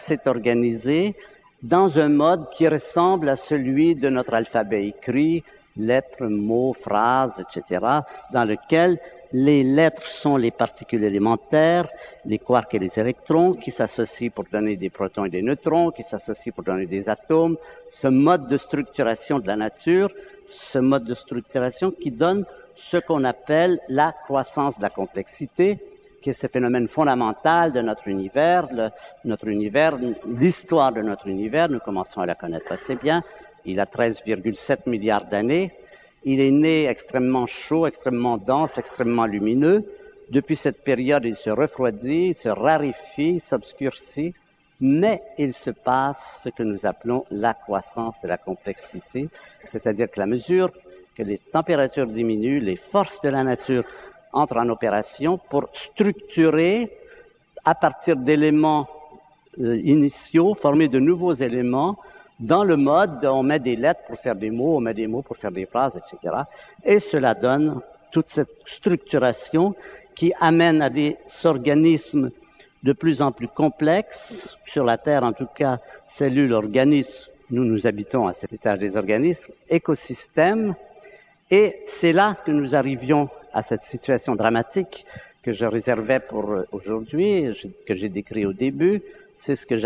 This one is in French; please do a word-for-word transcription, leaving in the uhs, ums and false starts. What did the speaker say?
s'est organisé dans un mode qui ressemble à celui de notre alphabet écrit, lettres, mots, phrases, et cetera, dans lequel les lettres sont les particules élémentaires, les quarks et les électrons, qui s'associent pour donner des protons et des neutrons, qui s'associent pour donner des atomes. Ce mode de structuration de la nature, ce mode de structuration qui donne ce qu'on appelle la croissance de la complexité, qui est ce phénomène fondamental de notre univers. Le, notre univers, l'histoire de notre univers, nous commençons à la connaître assez bien. Il a treize virgule sept milliards d'années. Il est né extrêmement chaud, extrêmement dense, extrêmement lumineux. Depuis cette période, il se refroidit, il se raréfie, s'obscurcit, mais il se passe ce que nous appelons la croissance de la complexité, c'est-à-dire que la mesure que les températures diminuent, les forces de la nature entrent en opération pour structurer, à partir d'éléments euh, initiaux, former de nouveaux éléments. Dans le mode, on met des lettres pour faire des mots, on met des mots pour faire des phrases, et cetera. Et cela donne toute cette structuration qui amène à des organismes de plus en plus complexes. Sur la Terre, en tout cas, cellules, organismes, nous nous habitons à cet étage des organismes, écosystèmes. Et c'est là que nous arrivions à cette situation dramatique que je réservais pour aujourd'hui, que j'ai décrit au début. C'est ce que